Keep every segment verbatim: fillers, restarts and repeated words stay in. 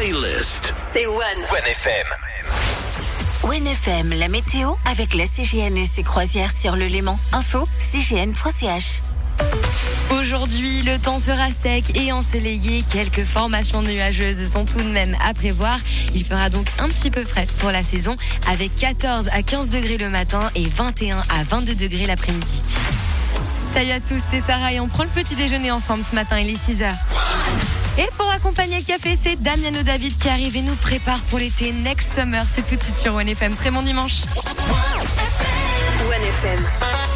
playlist. C'est One. One F M. One F M, la météo avec la C G N et ses croisières sur le Léman. Info c g n point c h. Aujourd'hui, le temps sera sec et ensoleillé. Quelques formations nuageuses sont tout de même à prévoir. Il fera donc un petit peu frais pour la saison, avec quatorze à quinze degrés le matin et vingt et un à vingt-deux degrés l'après-midi. Salut à tous, c'est Sarah et on prend le petit déjeuner ensemble ce matin, il est six heures. Et pour accompagner le café, c'est Damiano David qui arrive et nous prépare pour l'été Next Summer. C'est tout de suite sur One F M. Très bon dimanche. One F M.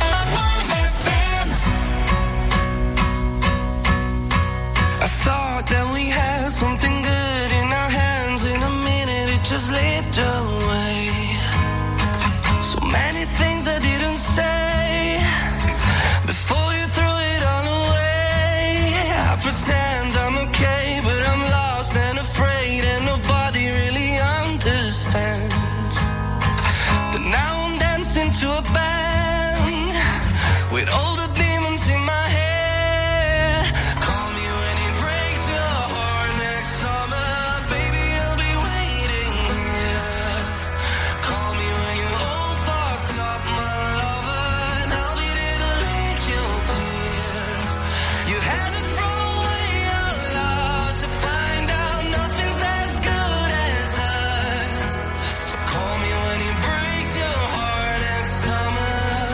I thought that we had something good in our hands. In a minute it just slipped away. So many things I didn't say before you threw it all away. I pretend I'm okay, but I'm lost and afraid, and nobody really understands. But now I'm dancing to a band with all the demons in my head. Call me when it breaks your heart next summer, baby, I'll be waiting here. Call me when you're all fucked up, my lover, and I'll be there to lick your tears. You had to throw away your love to find out nothing's as good as us. So call me when it breaks your heart next summer.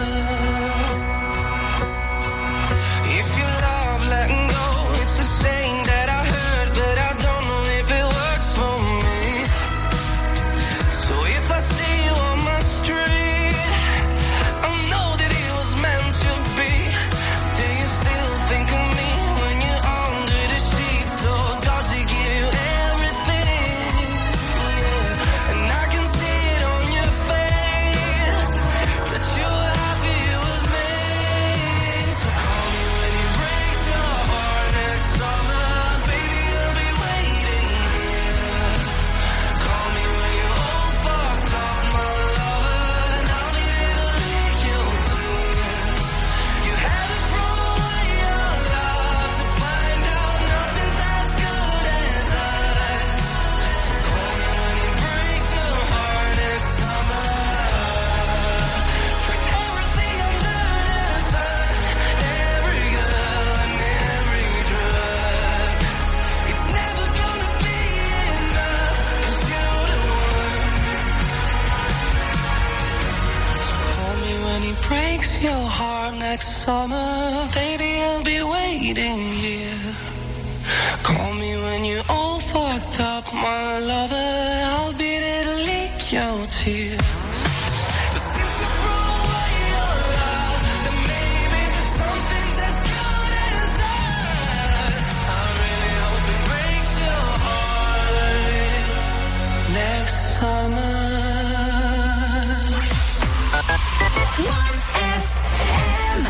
If you love letting go, it's a saying that I heard, but I don't know if it works for me. So if I see you on my street, I know that it was meant to be. Do you still think of me when you're under the sheets? So does it give you everything? Yeah. And I can see it on your face that you're happy with me. So call me when it breaks your heart next summer, baby, I'll be waiting here. Call me when you're all fucked up, my lover, and I'll be there to lick your tears. You had to throw away your love to find out nothing's as good as us. So call me when it breaks your heart next summer. For everything under the sun, every girl and every drug, it's never gonna be enough, 'cause you're the one. Call me when it breaks your heart next summer, baby, I'll be waiting here. Call me when you're all fucked up, my lover, I'll be there to lick your tears. But since you threw away your love, then maybe something's as good as us. I really hope it breaks your heart next summer. One F M.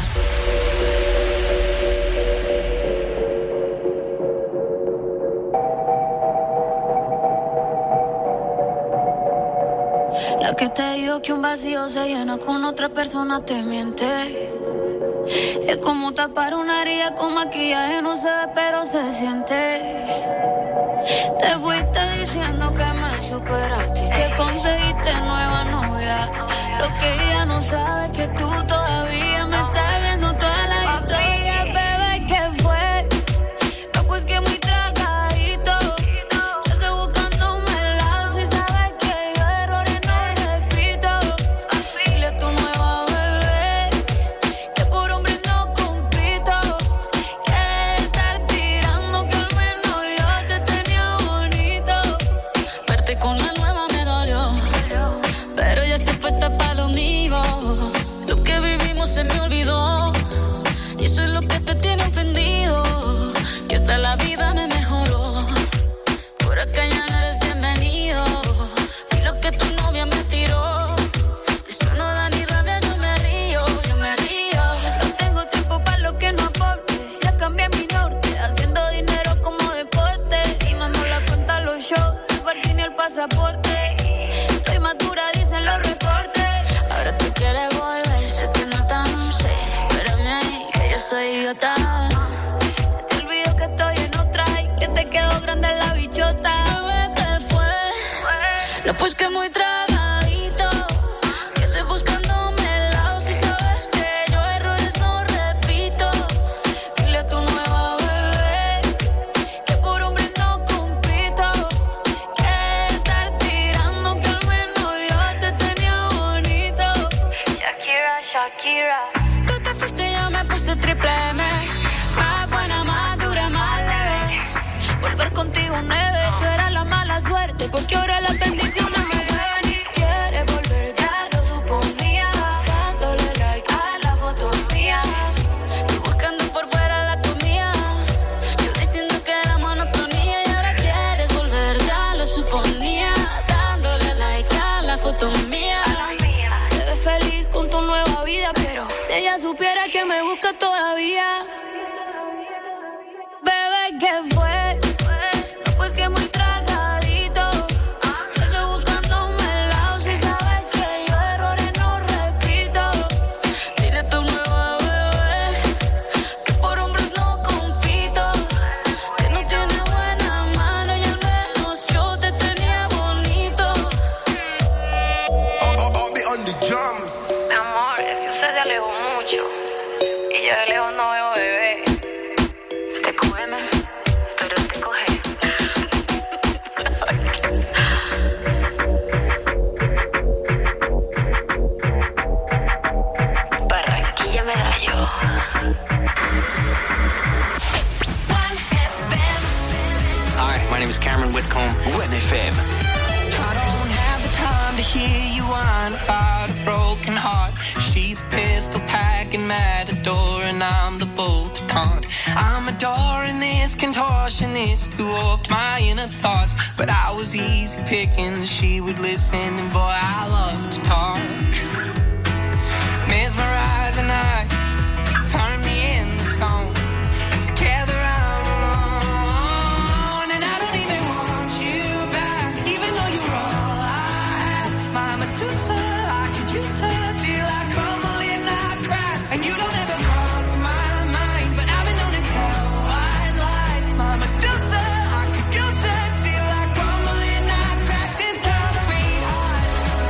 La que te dijo que un vacío se llena con otra persona te miente. Es como tapar una herida con maquillaje, no se ve pero se siente. Te fuiste diciendo que me superaste y que conseguiste nueva novia. Lo que ella no sabe es que tú todavía me estás viendo toda la historia, bebé, ¿qué fue? No, pues que muy tragadito. Yo estoy buscándome el lado, si sabes que yo errores no repito. Dile a tu nueva bebé que por hombre no compito. Que estar tirando, que al menos yo te tenía bonito. Verte con la nueva me dolió, pero ya estoy puesta pa' lo mío. Lo que vivimos se me olvidó, y eso es lo que te tiene ofendido, que hasta la vida me mejoró. Por acá ya no eres bienvenido, y lo que tu novia me tiró, eso no da ni rabia, yo me río, yo me río. No tengo tiempo para lo que no aporte, ya cambié mi norte, haciendo dinero como deporte, y mando la cuenta a los shows, el parking y el pasaporte. Estoy madura, dicen los reportes. Ahora tú quieres volver, sé que no tan sé, espérame ahí, que yo soy idiota. Se te olvidó que estoy en otra y que te quedó grande la bichota. Bebé, No, pues que muy tragadito, que estoy buscándome el lado. Si sabes que yo errores no repito, dile a tu nueva bebé que por hombres no compito, que estar tirando que al menos yo te tenía bonito. Shakira, Shakira, tú te fuiste, yo me puse triple M, más buena, más dura, más leve. Volver contigo nueve, tú eras la mala suerte, porque ahora las bendiciones me llevan y quieres volver, ya lo suponía, dándole like a la foto mía, tú buscando por fuera la comida, yo diciendo que era monotonía, y ahora quieres volver, ya lo suponía, dándole like a la foto mía. Te ves feliz con tu nueva vida, pero si ella supiera que me busca todavía, bebé, ¿qué fue? Pues que muy tragadito, que estoy buscándome el lado. Si sabes que yo errores no repito, dile a tu nueva bebé que por hombres no compito, que no tiene buena mano y al menos yo te tenía bonito. Mi amor, es que usted se alejó mucho y yo de lejos no veo bebé. Te cógeme, pero te coge. Barranquilla Medallo. Hi, my name is Cameron Whitcomb. One F M. I don't have the time to hear you whine about a broken heart. She's a pistol packing matador and I'm the bolt to con. I'm adoring this contortionist who warped my inner thoughts, but I was easy picking, she would listen, and boy, I love to talk. Mesmerizing eyes turn me into stone. Together I'm alone, and I don't even want you back, even though you're all I have. My Medusa, I could use her till I crumble and I crack. And you don't ever cross my mind, but I've been known to tell white lies. My Medusa, I could use her till I crumble and I crack. This concrete heart,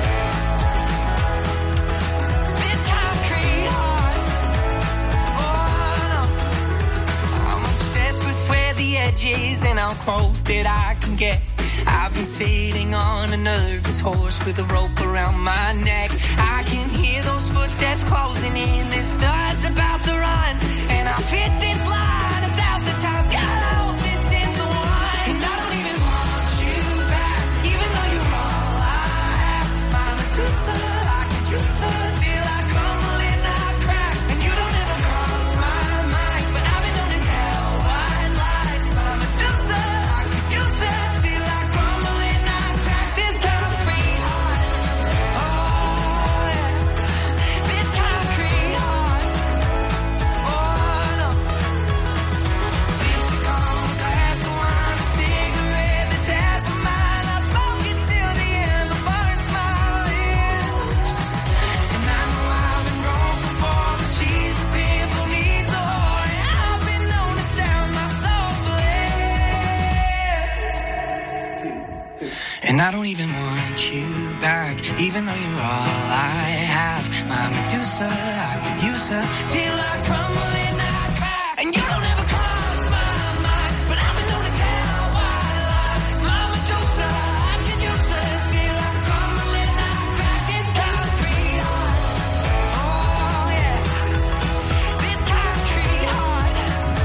this concrete heart. Oh no, I'm obsessed with where the edge is and how close that I can get. I've been sitting on a nervous horse with a rope around my neck. I can hear those footsteps closing in. This star's about to run, and I've hit this line a thousand times. God, I hope this is the one. And I don't even want you back, even though you're all I have. My Medusa, I could use her till I crumble and I crack. And you don't ever cross my mind, but I've been known to tell white lies. My Medusa, I could use her till I crumble and I crack. This concrete heart, oh yeah, this concrete heart, oh no. Lipstick on a glass of wine, a cigarette that's half of mine. I smoke it till the end burns my lips. And I know I've been wrong before, but she's a pimple needs a whore, and I've been known to sound my soul flips. And I don't even want you back, even though you're all I have. My Medusa, I could use her till I crumble and I crack. And you don't ever cross my mind, but I've been known to tell white lies. My Medusa, I could use her till I crumble and I crack. This concrete heart, oh yeah, this concrete heart,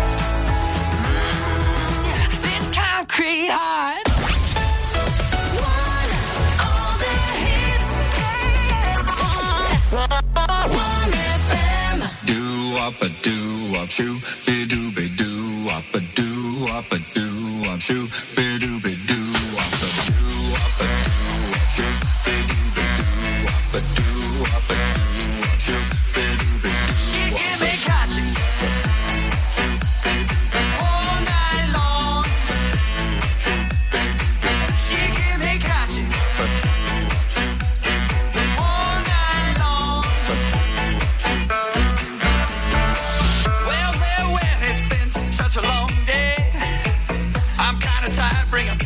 mm, yeah, this concrete heart. One, all the hits, One F M. Do up a do up shoo, be do be do up a do up a do up shoo, be do be do up a do up a do up shoo, be do be do up a do up a do up shoo, be do be do. She give me catchy all night long. She give me catchy all night long. Well, well, well, it's been such a long day. I'm kinda tired, bring 'em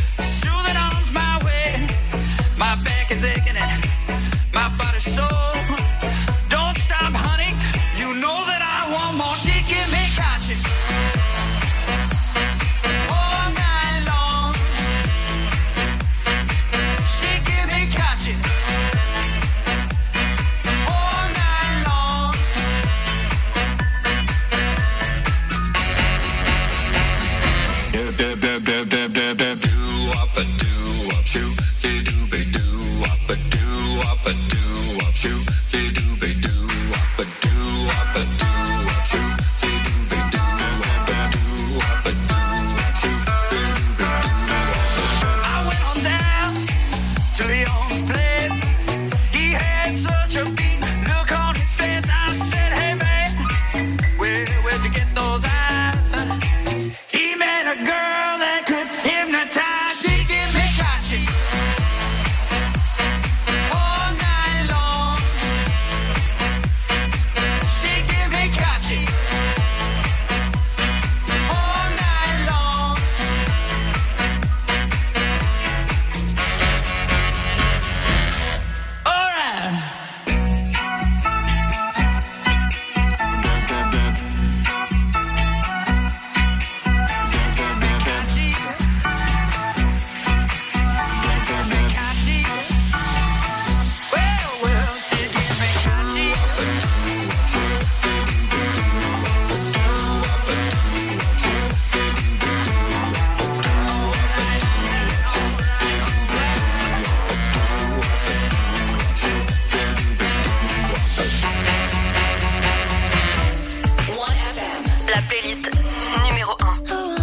la playlist numéro un.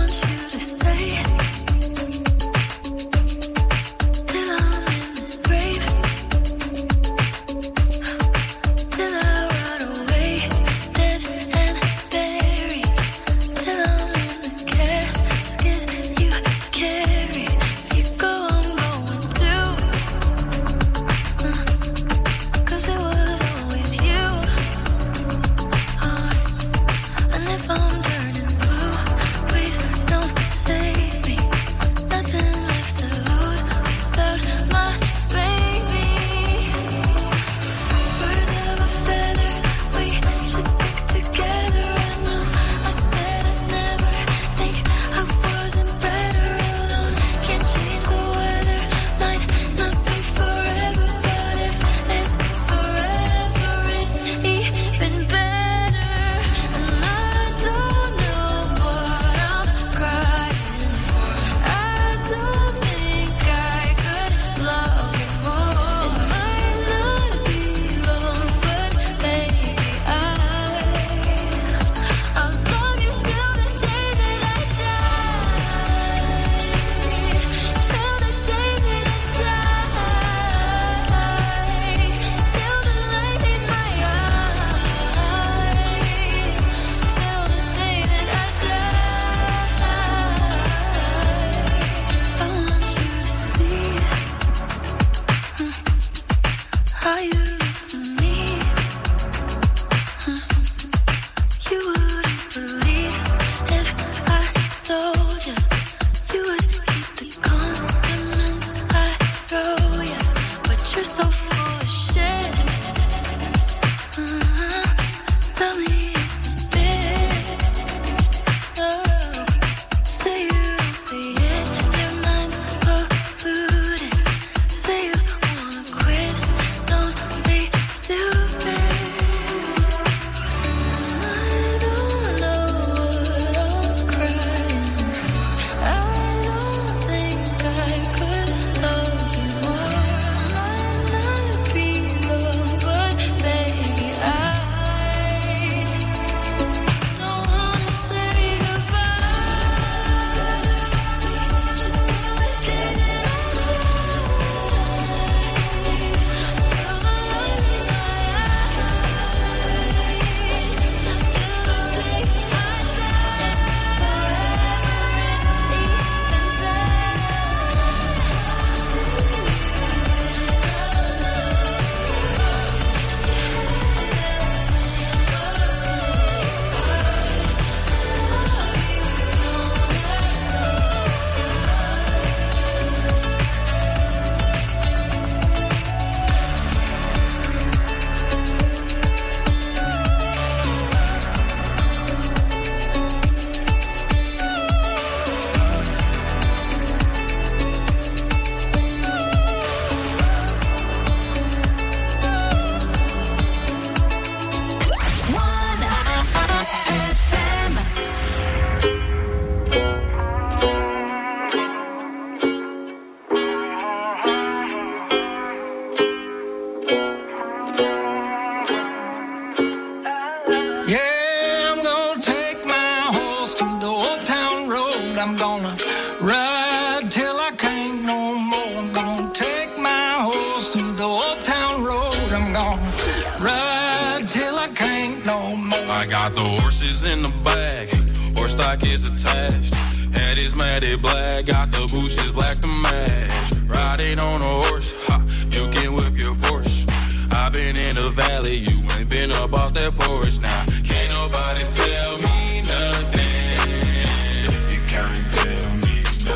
I got the horses in the back, horse stock is attached. Head is matted black, got the bushes black to match. Riding on a horse, ha, you can whip your Porsche. I've been in the valley, you ain't been up off that porch. Now, can't nobody tell me nothing. You can't tell me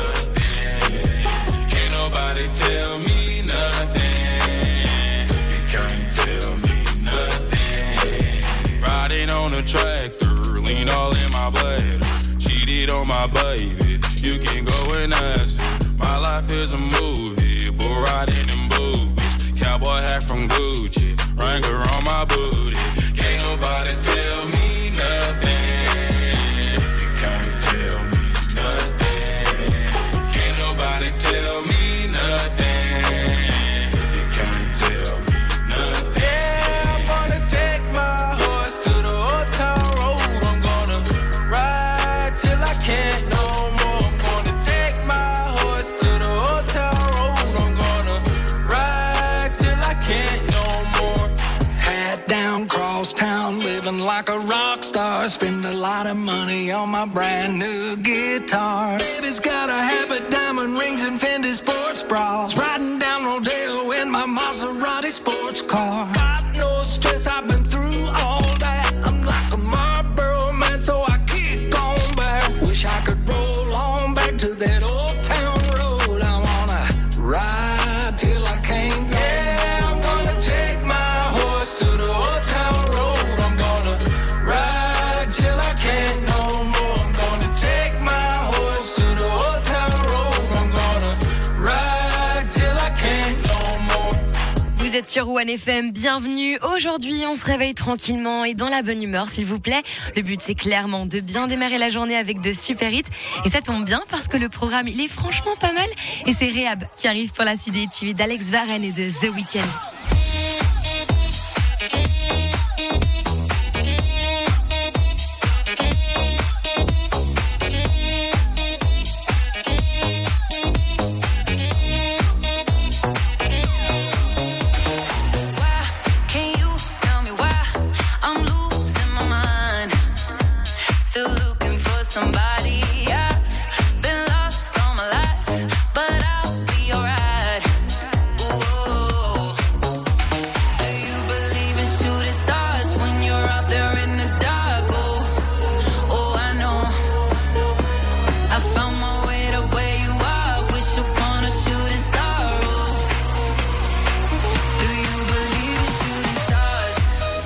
nothing. Can't nobody tell me nothing. You can't tell me nothing. Riding on a tractor, lean all in my bladder. Cheated on my baby, you can go and ask her. My life is a movie, bull riding in boobies. Cowboy hat from Gucci, Wrangler on my booty. Can't nobody tell me nothing. You can't tell me nothing. Can't nobody tell me nothing. You can't tell me nothing. Yeah, I'm gonna take my horse to the old town road. I'm gonna like a rock star. Spend a lot of money on my brand new guitar. Baby's got a habit, diamond rings and Fendi sports bras. Riding down Rodeo in my Maserati sports car. Got no stress, I've been through all that. I'm like a Marlboro man, so I keep going back. Wish I could roll on back to that old town road. I wanna ride till I can't. Yeah, I'm gonna take my horse to the old town road. I'm gonna ride till I can't no more. I'm gonna take my horse to the old town road. I'm gonna ride till I can't no more. Vous êtes sur One F M, bienvenue. Aujourd'hui, on se réveille tranquillement et dans la bonne humeur, s'il vous plaît. Le but, c'est clairement de bien démarrer la journée avec de super hits. Et ça tombe bien parce que le programme, il est franchement pas mal. Et c'est Rehab qui arrive pour la suite des tubes d'Alex Varenne et de The Weeknd. Somebody, I've been lost all my life, but I'll be alright. Ooh, do you believe in shooting stars when you're out there in the dark? Oh, oh, I know. I found my way to where you are. Wish upon a shooting star. Oh, do you believe in shooting stars?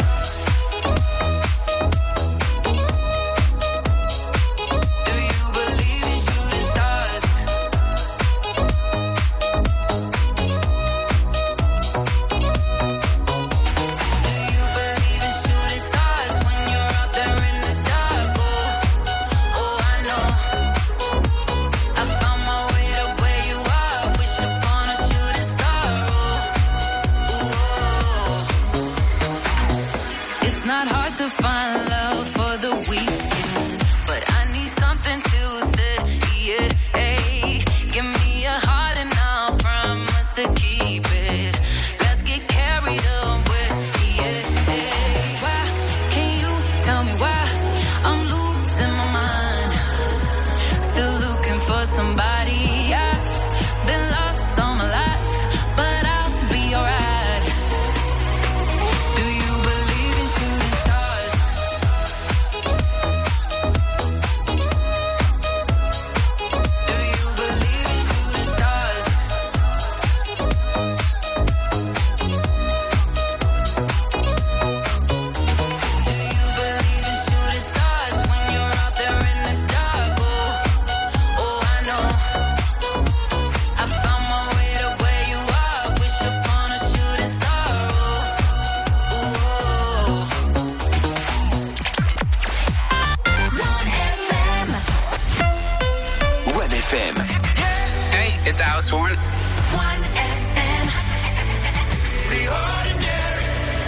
Not hard to find love for the weekend, but I need something to stay. Yeah, hey, give me a heart and I'll promise to keep it. Let's get carried away. Yeah, hey, why can you tell me why I'm losing my mind? Still looking for somebody. I've been lost all my life, but I'll be alright. It's Alex Warren. One F M. The Ordinary.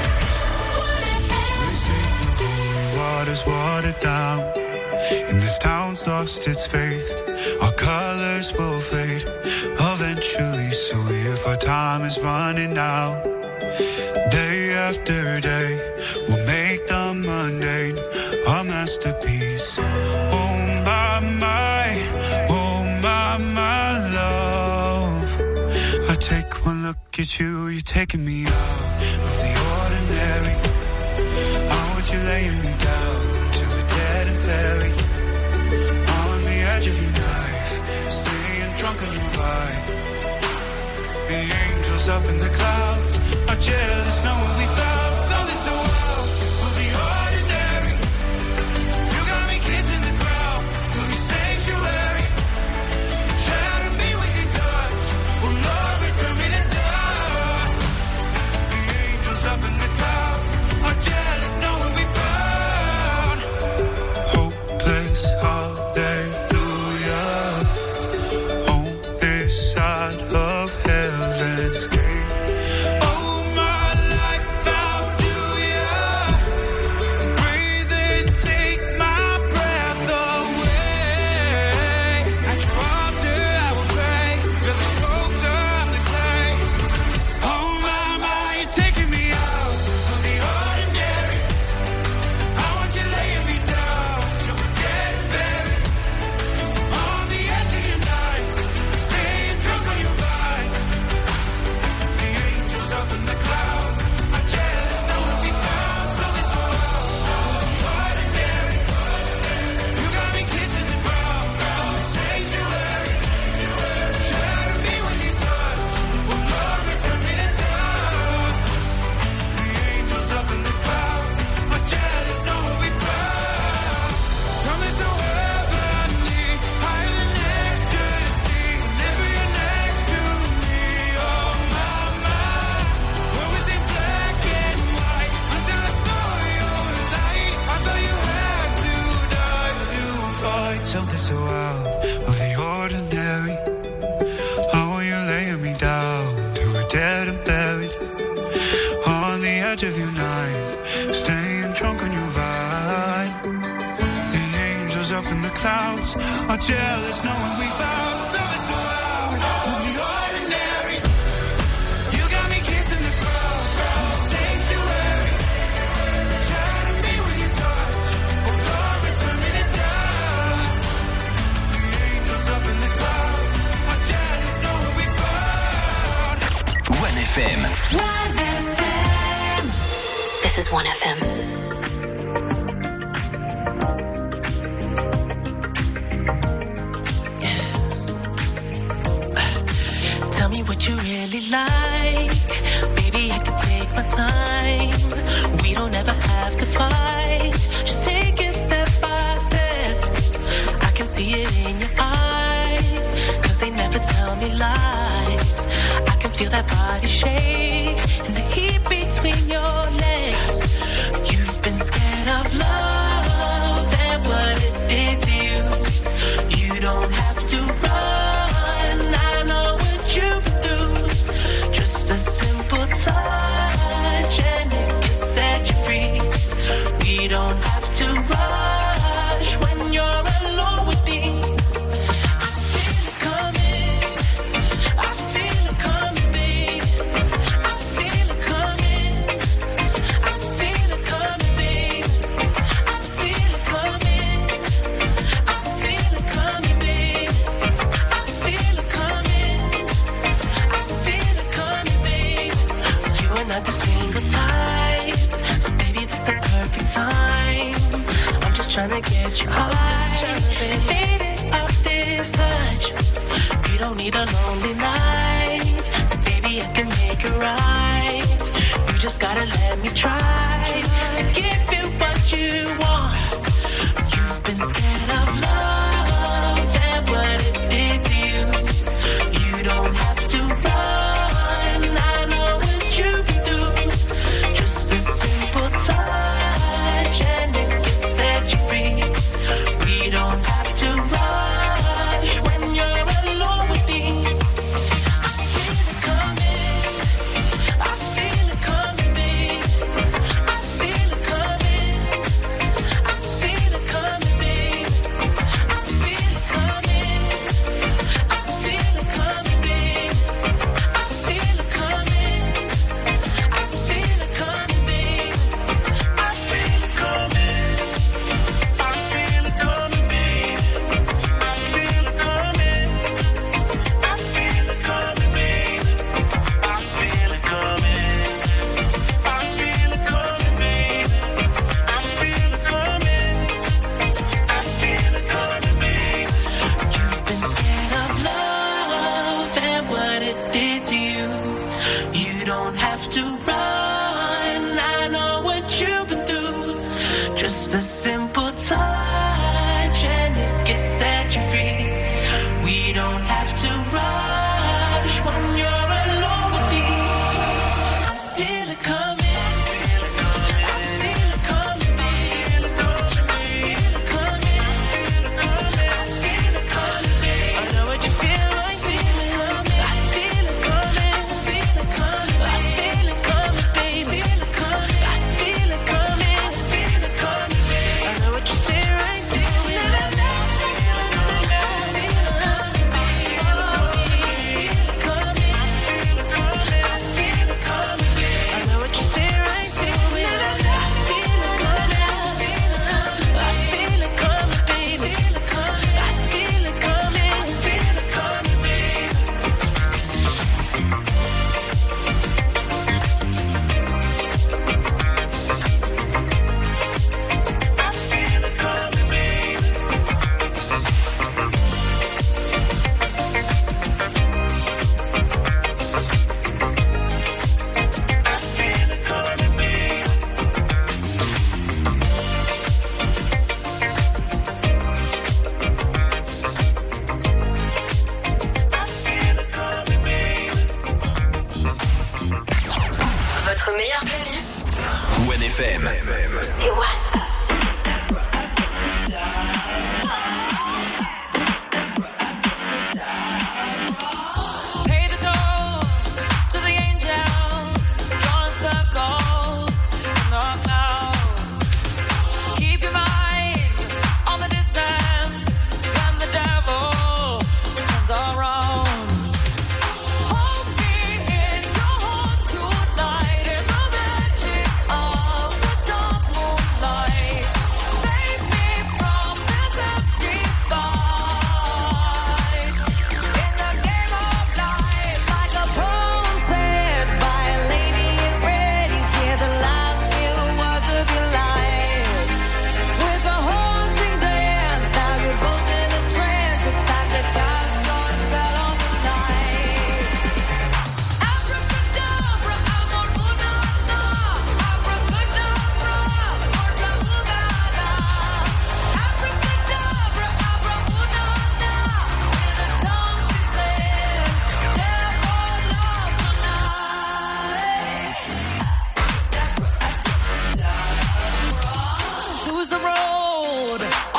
Water's watered down, and this town's lost its faith. Our colors will fade eventually. So if our time is running out, day after day, we'll make the mundane a masterpiece. Oh my, my, oh my, my love. I take one look at you, you're taking me out of the ordinary. I want you laying me down to the dead and buried. On the edge of your knife, staying drunk on your vibe. The angels up in the clouds are jealous knowing we found something so wild of the ordinary. You got me kissing the ground of your sanctuary. Shatter me with your touch, oh Lord, return me to dust. The angels up in the clouds are jealous knowing we found something so out of the ordinary. How are you laying me down to a dead and buried on the edge of your night, staying drunk on your vine. The angels up in the clouds are jealous knowing we found something so out of the ordinary. You got me kissing the crowd, sanctuary. Shatter me with your touch, oh Lord, return me to dust. The angels up in the clouds are jealous knowing we found one F M. one F M. This is one F M. Tell me what you really like. Baby, I can take my time. We don't ever have to fight. Just take it step by step. I can see it in your eyes, 'cause they never tell me lies. I can feel that body shake and the heat between your legs. You've been scared of love and what it did to you. You don't have to run. I know what you've been through. Just a simple touch and it can set you free. We don't have to rush when you're alone with me. I feel it coming. I feel it coming, babe. I feel it coming. I feel it coming, babe. I feel it coming. I feel it coming, babe. I feel it coming. I feel it coming, babe. You are not the single type, so baby, this the perfect time. I'm just trying to get you high, faded off this touch. You don't need a lonely night, so baby, I can make it right. You just gotta let me try to give you what you want. You've been scared of love and what it did to you. You don't have to run. I know what you've been through. Just a simple touch and it can set you free. We don't have to rush when you're alone with me. I feel it coming. I feel it coming, babe. I feel it coming. I feel it coming, babe. I feel it coming. I feel it coming, babe. I feel it coming. I feel it coming, babe. I feel it coming. I feel it coming, babe. I feel it coming. I feel it coming, babe. I feel it coming. I feel it coming, babe. I feel it coming. I feel it coming, babe. You've been scared of love and what it did to you. You don't have to run. I know what you've been through. Just a simple touch and it can set you free. We don't have to rush when you're alone with me. I feel it coming. I feel it coming, babe. I feel it coming. I feel it coming, babe. I know what you feel. I feel it coming. I feel it coming. I feel it coming. I feel it coming, baby. I feel it coming. I feel it coming. I feel it coming, babe. I know what you say right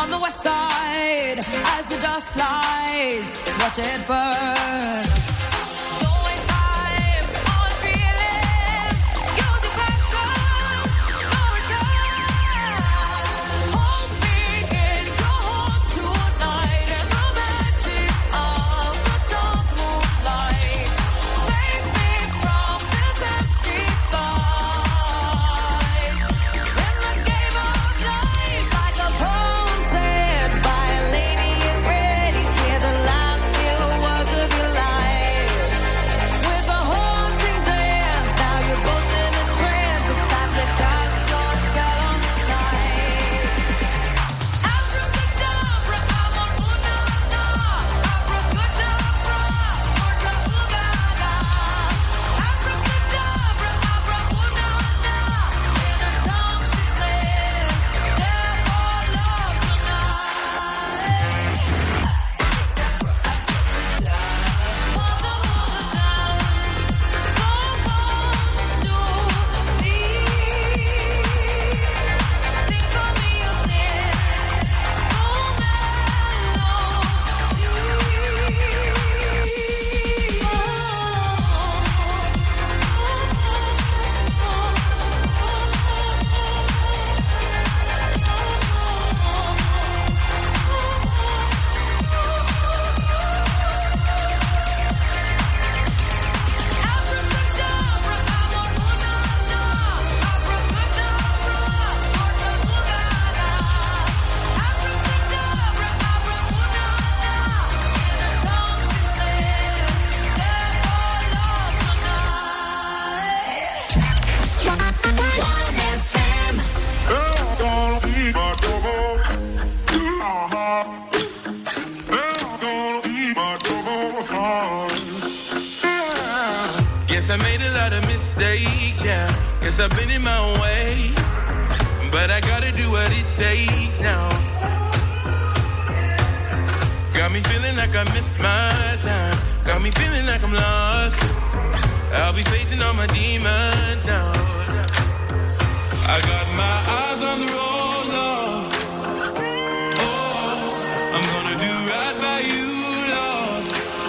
on the west side as the dust flies. Watch it burn. Don't waste time on feeling. Use your passion for return. Hold me in your heart tonight and the magic of the dark moonlight. Save me from this empty fight. In the game of life, like a poem said by a lady in red, you hear the last few words of your life. With a haunting dance, now you're both in a trance. It's time to cast your spell on the night. Abracadabra, amor-una-na. Abracadabra, morta-ugada. Abracadabra, abra-una-na. In her tongue she said, "Dare for love tonight." Guess I made a lot of mistakes, yeah. Guess I've been in my own way. But I gotta do what it takes now. Got me feeling like I missed my time. Got me feeling like I'm lost. I'll be facing all my demons now. I got my eyes on the road, love. Oh, I'm gonna do right by you, love.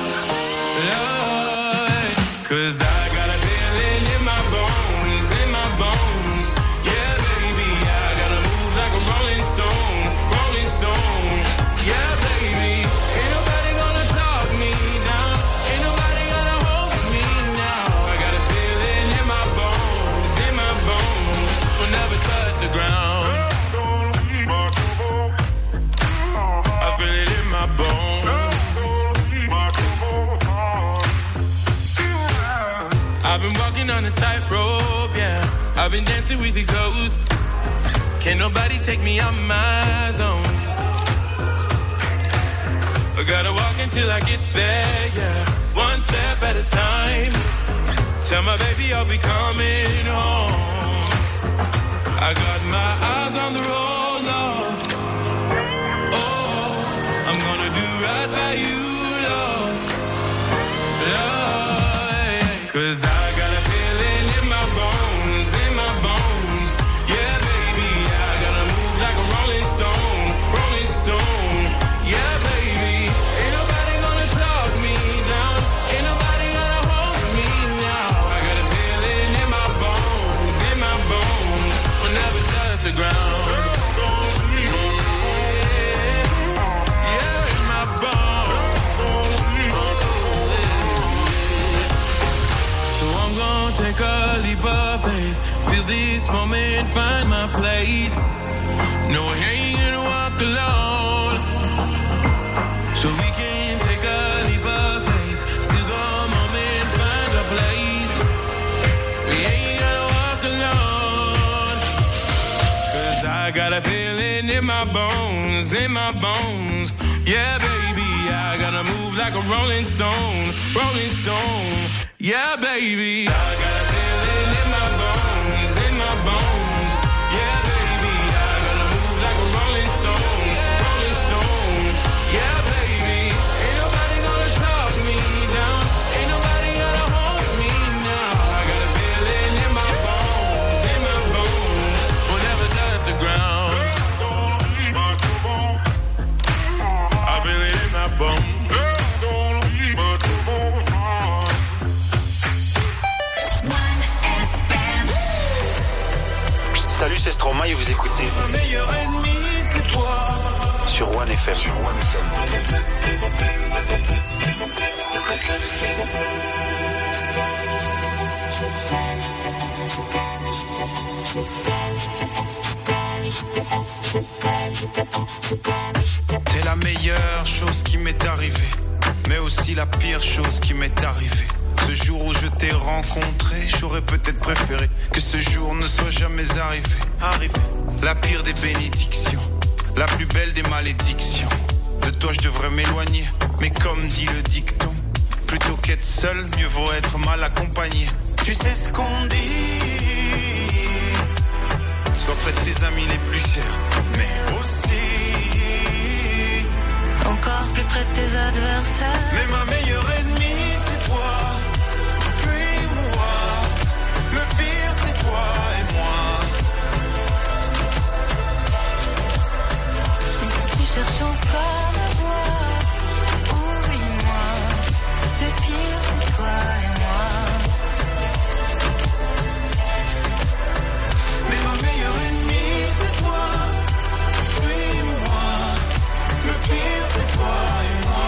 Love. Cause I got a feeling in my bones, in my bones. Yeah, baby, I gotta move like a rolling stone, rolling stone. Yeah, baby, ain't nobody gonna talk me down. Ain't nobody gonna hold me now. I got a feeling in my bones, in my bones. Will never touch the ground. I feel it in my bones. I've been walking on a tightrope, yeah. I've been dancing with the ghost. Can't nobody take me out my zone. I gotta walk until I get there, yeah. One step at a time. Tell my baby I'll be coming home. I got my eyes on the road, love. Oh, I'm gonna do right by you, love. Love, cause I got a feeling in my bones, in my bones. Yeah, baby, I gotta move like a rolling stone, rolling stone. Yeah, baby, ain't nobody gonna talk me down. Ain't nobody gonna hold me now. I got a feeling in my bones, in my bones. Will never touch the ground. Yeah, yeah, in my bones. So I'm gonna take a leap of faith. Feel this moment, find my place. No, I ain't gonna walk alone. So we can take a leap of faith. See the moment, find a place. We ain't gonna walk alone. Cause I got a feeling in my bones, in my bones. Yeah, baby, I gotta move like a rolling stone, rolling stone. Yeah, baby, I got a feeling in my bones, in my bones. Yeah, baby, I gotta move like a rolling stone, rolling stone. Yeah, baby, ain't nobody gonna talk me down. Ain't nobody gonna hold me now. I got a feeling in my bones, in my bones. Will never touch the ground. Stromae et vous écoutez Ma meilleure ennemie, c'est toi. Sur One F M. Sur One F M. T'es la meilleure chose qui m'est arrivée, mais aussi la pire chose qui m'est arrivée. Ce jour où je t'ai rencontré, j'aurais peut-être préféré que ce jour ne soit jamais arrivé. Arrivé. La pire des bénédictions, la plus belle des malédictions. De toi je devrais m'éloigner, mais comme dit le dicton, plutôt qu'être seul, mieux vaut être mal accompagné. Tu sais ce qu'on dit, sois près de tes amis les plus chers, mais aussi encore plus près de tes adversaires. Mais ma meilleure ennemie, c'est toi. Fuis-moi. Le pire, c'est toi et moi. Et si tu cherches encore ma voix, oublie-moi. Le pire, c'est toi et moi. Mais ma meilleure ennemie, c'est toi. Fuis-moi. Le pire, c'est toi et moi.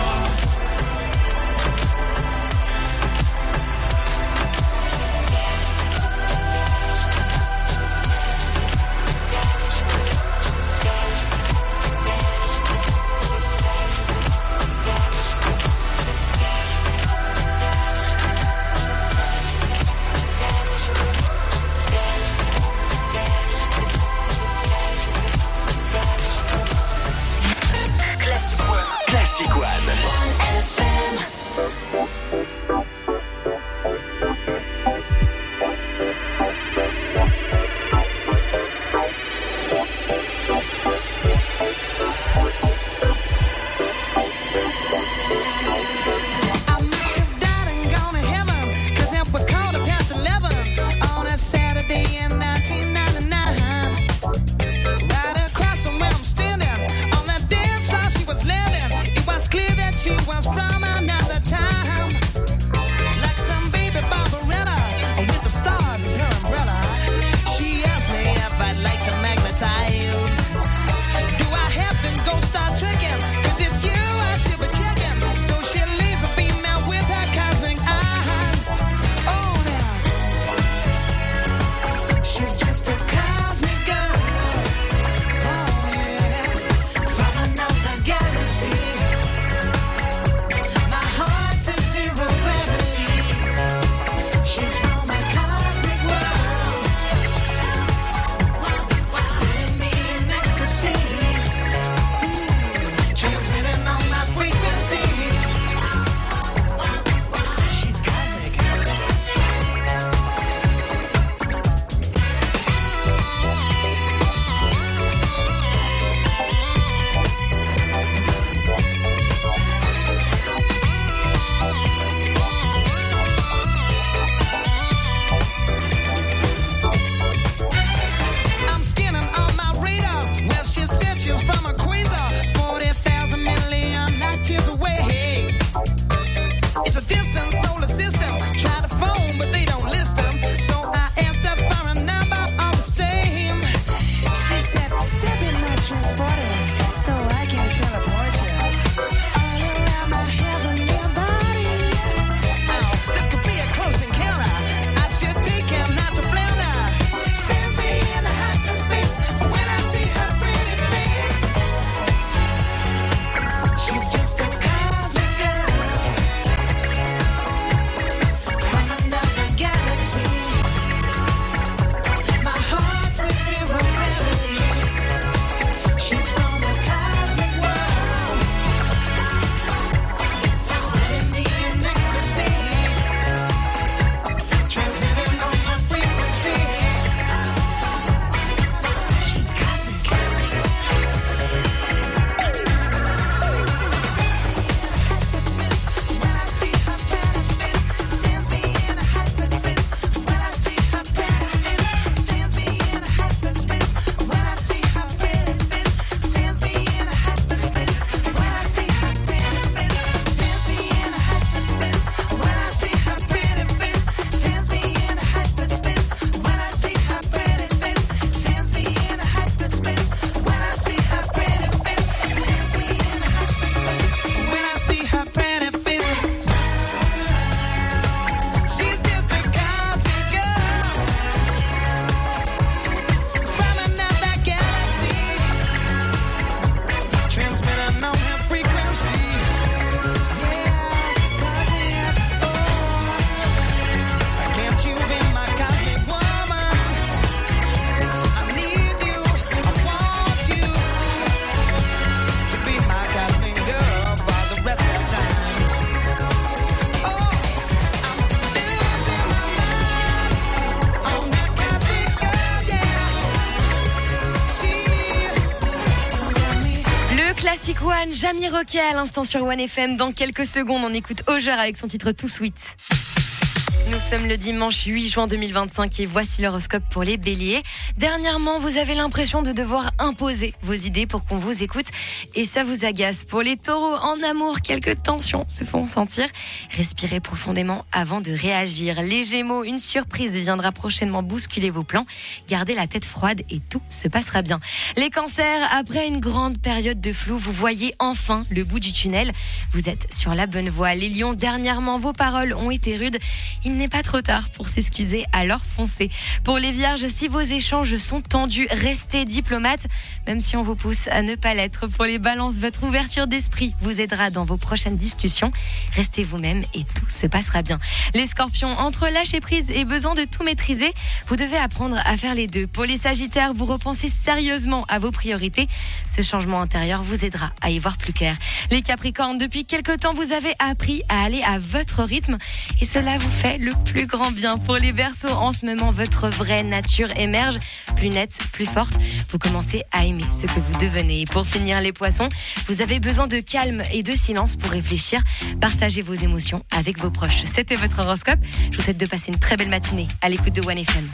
Classic One, Jamy Roquet à l'instant sur One F M. Dans quelques secondes, on écoute Auger avec son titre Too Sweet. Nous sommes le dimanche huit juin deux mille vingt-cinq et voici l'horoscope pour les béliers. Dernièrement, vous avez l'impression de devoir imposer vos idées pour qu'on vous écoute et ça vous agace. Pour les taureaux, en amour, quelques tensions se font sentir. Respirez profondément avant de réagir. Les gémeaux, une surprise viendra prochainement bousculer vos plans. Gardez la tête froide et tout se passera bien. Les cancers, après une grande période de flou, vous voyez enfin le bout du tunnel. Vous êtes sur la bonne voie. Les lions, dernièrement, vos paroles ont été rudes. Il n'est pas trop tard pour s'excuser, alors foncez. Pour les vierges, si vos échanges sont tendus, restez diplomate, même si on vous pousse à ne pas l'être. Pour les balances, votre ouverture d'esprit vous aidera dans vos prochaines discussions. Restez vous-même et tout se passera bien. Les scorpions, entre lâcher prise et besoin de tout maîtriser, vous devez apprendre à faire les deux. Pour les sagittaires, vous repensez sérieusement à vos priorités. Ce changement intérieur vous aidera à y voir plus clair. Les capricornes, depuis quelque temps, vous avez appris à aller à votre rythme et cela vous fait le plus grand bien. Pour les Verseaux, en ce moment, votre vraie nature émerge, plus nette, plus forte. Vous commencez à aimer ce que vous devenez. Et pour finir, les poissons, vous avez besoin de calme et de silence pour réfléchir. Partagez vos émotions avec vos proches. C'était votre horoscope. Je vous souhaite de passer une très belle matinée à l'écoute de One F M.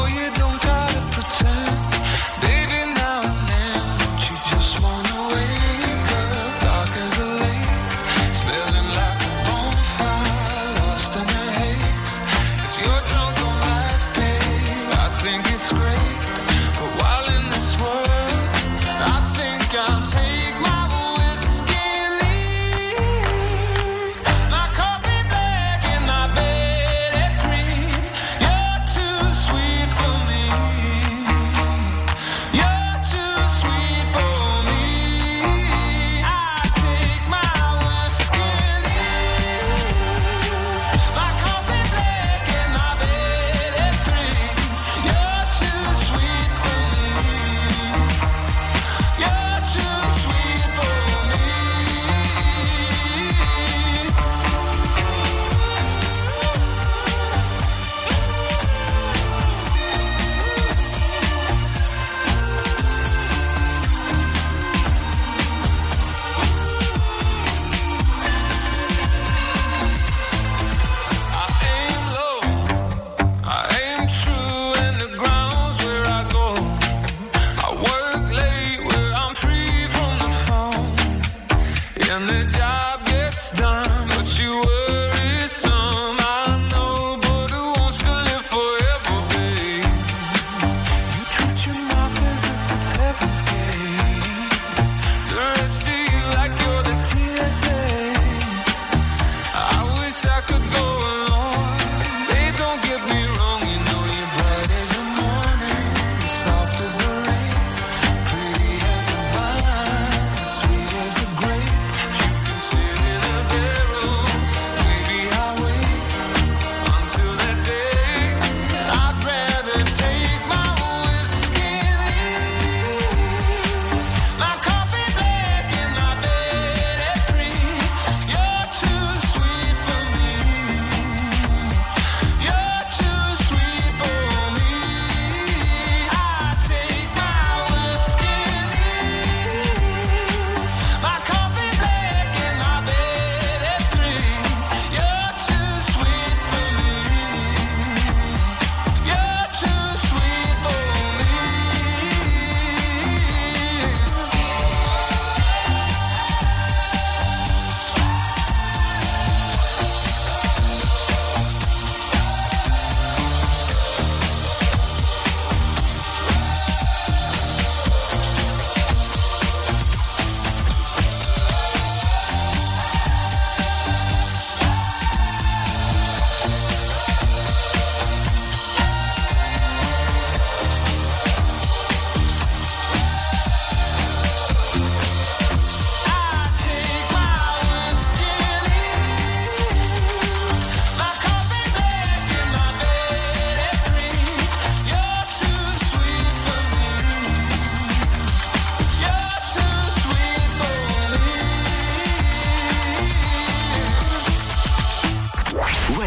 Just wanna wait.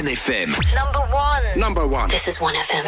one F M. Number one. Number one. This is one F M.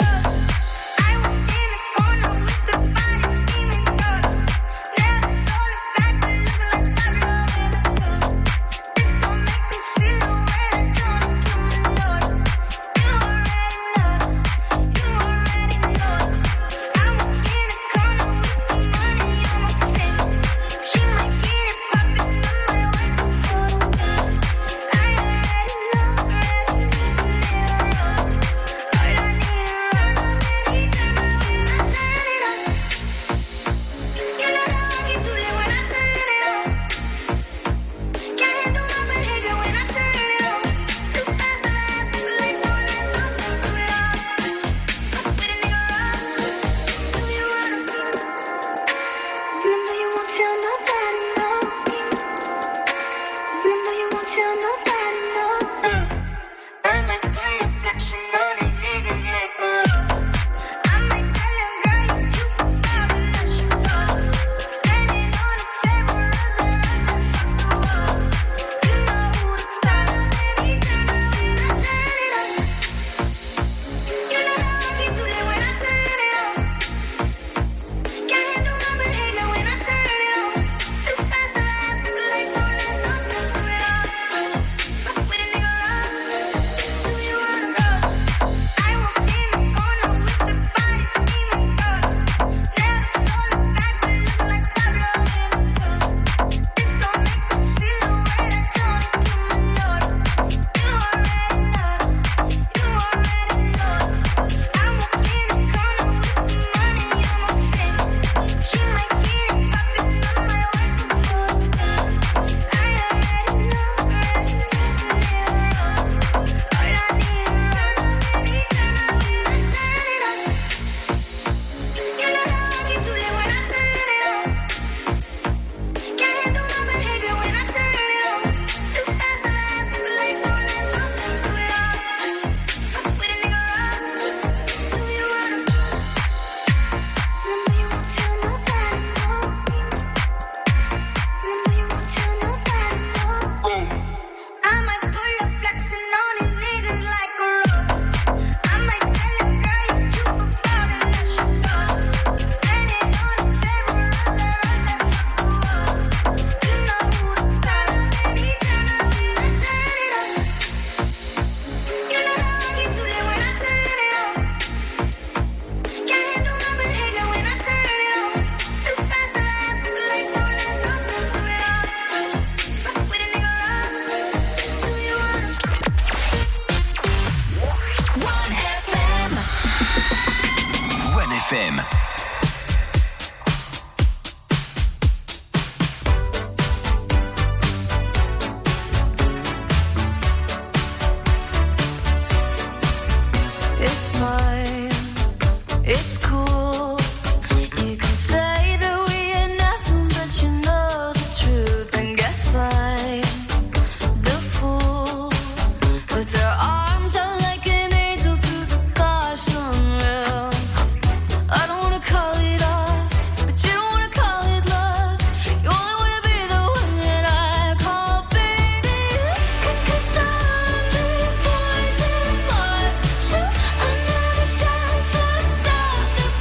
Stop the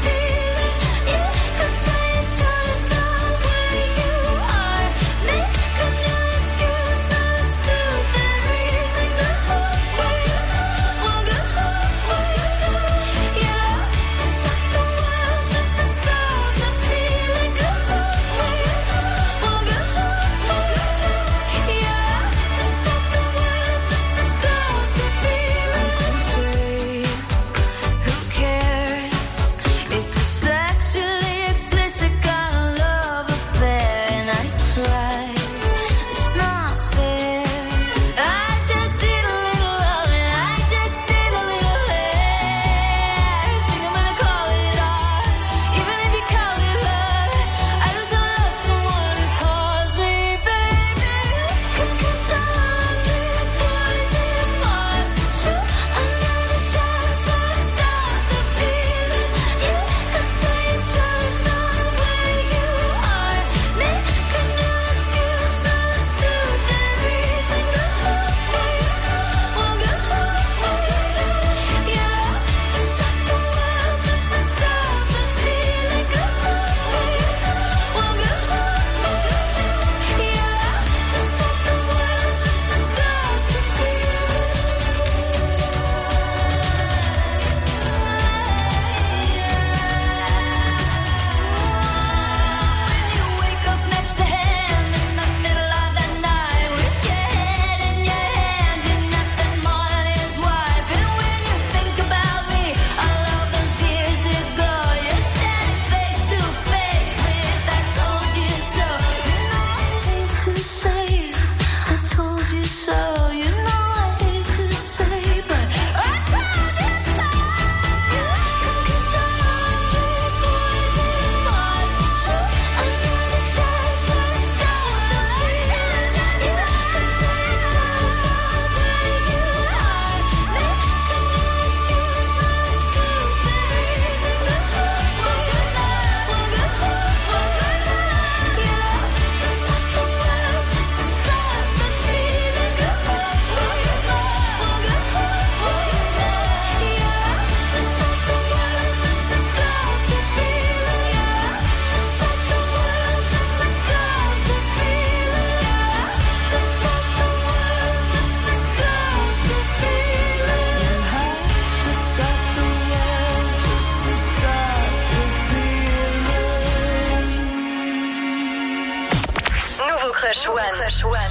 Crush One. Crush One.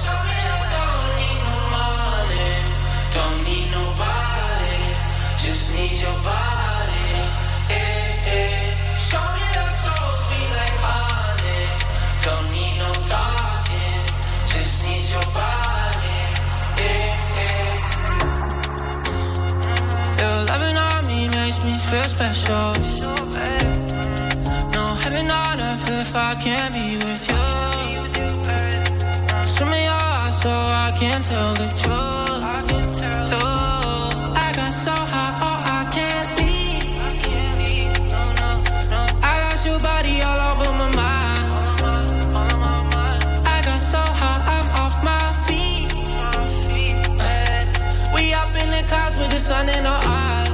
Don't need nobody, just need your body. Eh, eh. Show me that soul sweet like honey. Don't need no talking, just need your body. Eh, eh. Your loving on me makes me feel special. No heaven on earth if I can't be with you. Swim in your eyes so I can tell the truth. I got so high, oh, I can't leave. I got your body all over my mind. I got so high, I'm off my feet. We up in the clouds with the sun in our eyes.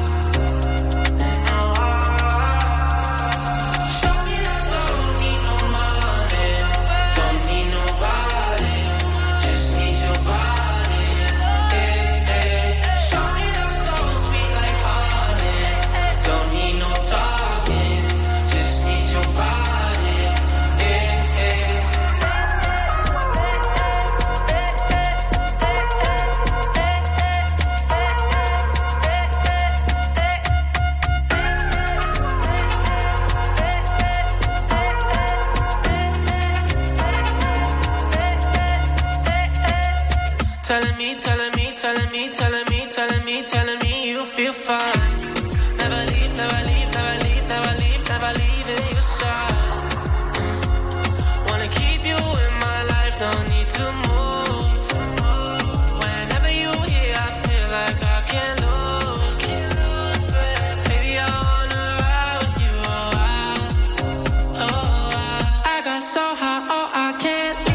Telling me, telling me, telling me, telling me, telling me, telling me you feel fine. Never leave, never leave, never leave, never leave, never leave in your side. Wanna keep you in my life, don't need to move. Whenever you here, I feel like I can't lose. Baby, I wanna ride with you, oh, I, oh, I, I got so high, oh, I can't leave.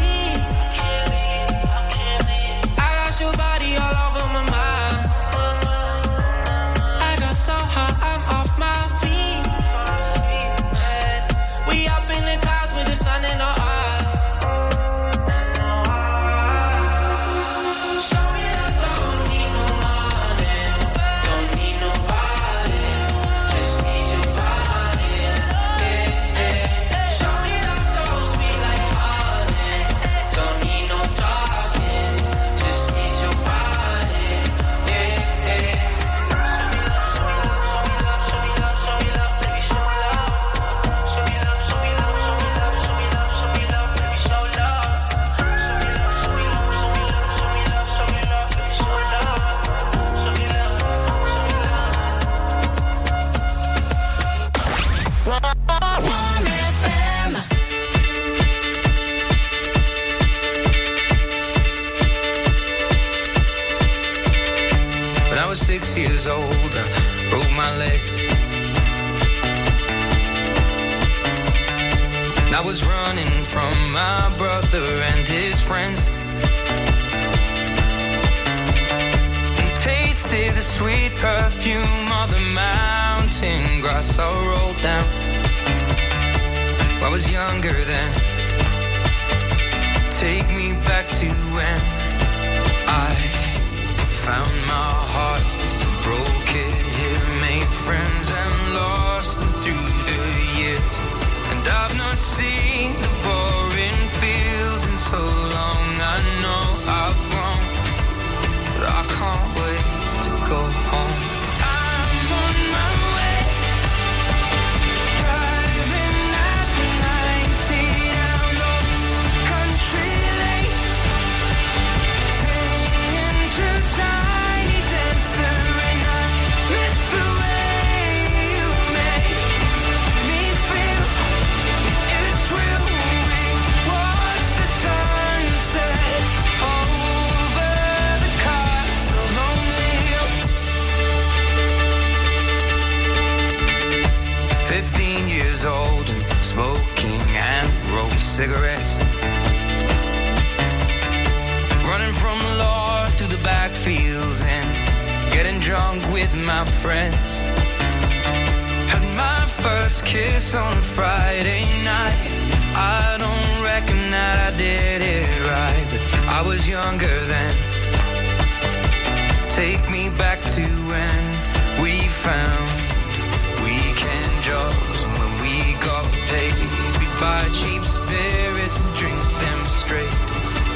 Your body all over my mind. I got so high, I'm off my feet. We up in the clouds with the sun in our eyes. Show me that don't need no money, don't need nobody, just need your body. Yeah, yeah. Show me that so sweet like honey, don't need no talking, just need your body. Yeah, yeah. When I was six years old, I broke my leg. And I was running from my brother and his friends, and tasted the sweet perfume of the mountain grass I rolled down. I was younger then. Take me back to when I found my heart, broke it, made friends and lost them through the years. And I've not seen the boring fields in so long. I know I've grown, but I can't wait to go home. I'm on my way, driving at ninety down those country lanes, singing to Tiny Dancer, and I miss the way you make me feel. It's real. We watch the sunset over the castle on the hill. Fifteen years old and smoking and rolled cigarettes, running from the law through the backfields and getting drunk with my friends. Had my first kiss on a Friday night. I don't reckon that I did it right, but I was younger then. Take me back to when we found weekend jobs, and when we got paid, we'd buy cheap spirits and drink them straight.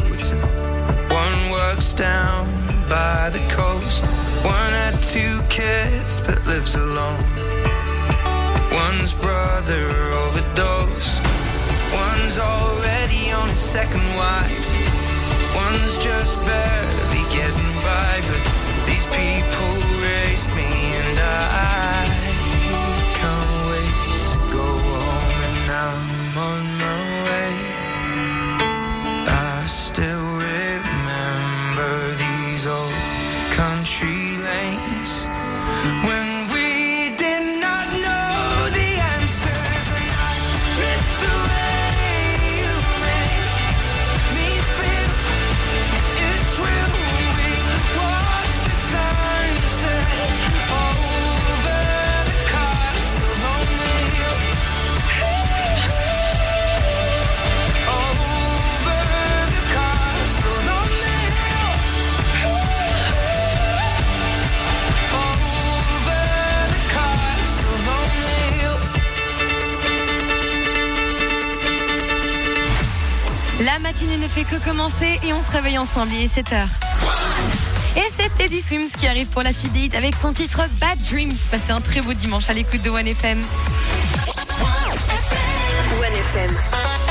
roads. One works down by the coast. One had two kids but lives alone. One's brother overdosed. One's already on his second wife. One's just barely getting by. But these people raised me and I can't wait to go home. And I'm on my way. I still remember these old country lanes when we did not know the answers. And I miss the way you make me feel. It's real. We watch the sunset over the castle on the hill. Over the castle on the hill. Over the castle on the hill. La matinée ne fait que commencer et on se réveille ensemble, il est sept heures. Et c'est Teddy Swims qui arrive pour la suite des hits avec son titre Bad Dreams. Passez un très beau dimanche à l'écoute de One F M. One F M.